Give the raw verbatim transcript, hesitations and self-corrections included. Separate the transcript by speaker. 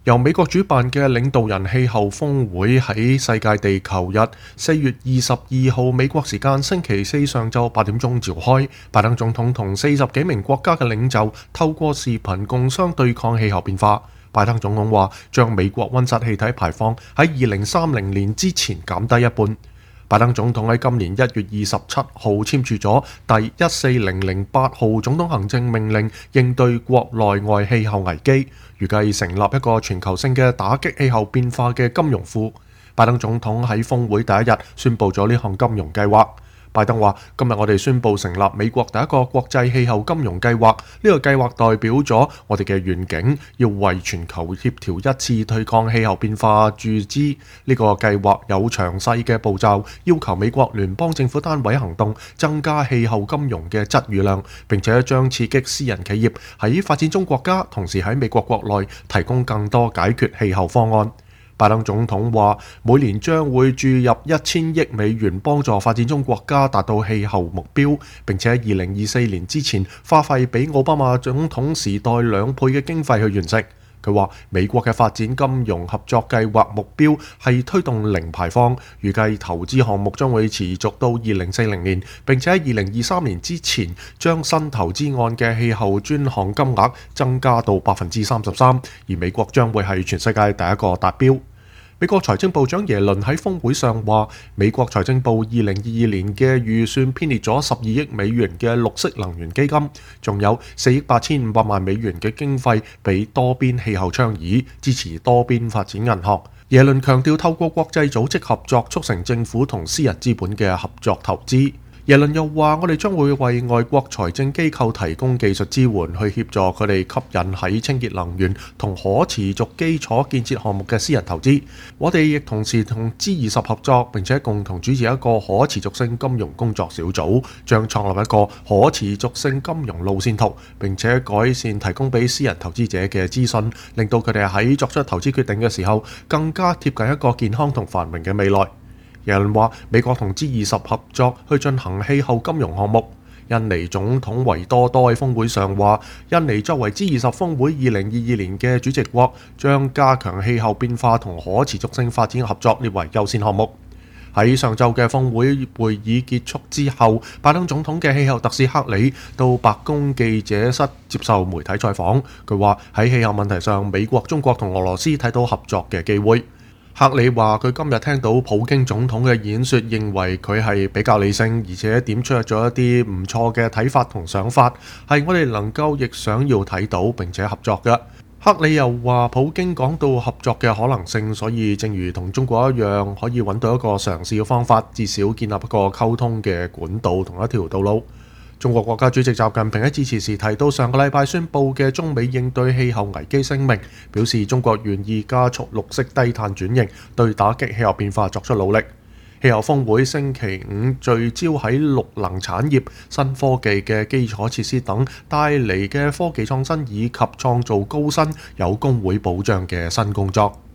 Speaker 1: 由美國主辦嘅領導人氣候峰會喺世界地球日四月二十二號美國時間星期四上晝八點鐘召開。拜登總統同四十幾名國家嘅領袖透過視頻共商對抗氣候變化。拜登總統話將美國溫室氣體排放喺二零三零年之前減低一半。拜登總統喺今年一月二十七號簽署咗第一四零零八號總統行政命令，應對國內外氣候危機，預計成立一個全球性嘅打擊氣候變化嘅金融庫。拜登總統喺峰會第一日宣布咗呢項金融計劃。拜登話：今日我哋宣布成立美國第一個國際氣候金融計劃，呢個計劃代表咗我哋嘅願景，要為全球協調一致對抗氣候變化注資。呢個計劃有詳細嘅步驟，要求美國聯邦政府單位行動，增加氣候金融嘅質與量，並且將刺激私人企業喺發展中國家，同時喺美國國內提供更多解決氣候方案。拜登總統話，每年將會注入一千億美元幫助發展中國家達到氣候目標，並且喺二零二四年之前花費比奧巴馬總統時代兩倍嘅經費去完成。佢話美國嘅發展金融合作計劃目標係推動零排放，預計投資項目將會持續到二零四零年，並且喺二零二三年之前將新投資案嘅氣候專項金額增加到百分之三十三，而美國將會係全世界第一個達標。美國財政部長耶倫喺峰會上話，美國財政部二零二二年嘅預算編列咗十二億美元嘅綠色能源基金，仲有四億八千五百萬美元嘅經費俾多邊氣候倡議，支持多邊發展銀行。耶倫強調透過國際組織合作，促成政府同私人資本嘅合作投資。耶倫又話：我哋將會為外國財政機構提供技術支援，去協助佢哋吸引喺清潔能源同可持續基礎建設項目嘅私人投資。我哋亦同時同 G 二十合作，並且共同主持一個可持續性金融工作小組，將創立一個可持續性金融路線圖，並且改善提供俾私人投資者嘅資訊，令到佢哋喺作出投資決定嘅時候更加貼近一個健康同繁榮嘅未來。耶倫話：美國同 G 二十合作去進行氣候金融項目。印尼總統維多多喺峰會上話：印尼作為 G 二十峰會二零二二年嘅主席國，將加強氣候變化同可持續性發展合作列為優先項目。喺上晝嘅峰會會議結束之後，拜登總統嘅氣候特使克里到白宮記者室接受媒體採訪。佢話喺氣候問題上，美國、中國同俄羅斯睇到合作嘅機會。克里話：佢今日聽到普京總統嘅演說，認為佢係比較理性，而且點出咗一啲唔錯嘅睇法同想法，係我哋能夠亦想要睇到並且合作嘅。克里又話：普京講到合作嘅可能性，所以正如同中國一樣，可以揾到一個嘗試嘅方法，至少建立一個溝通嘅管道同一條道路。中國國家主席習近平喺致辭時提到上個禮拜宣布嘅中美應對氣候危機聲明，表示中國願意加速綠色低碳轉型，對打擊氣候變化作出努力。氣候峰會星期五聚焦喺綠能產業、新科技嘅基礎設施等帶嚟嘅科技創新，以及創造高薪、有工會保障嘅新工作。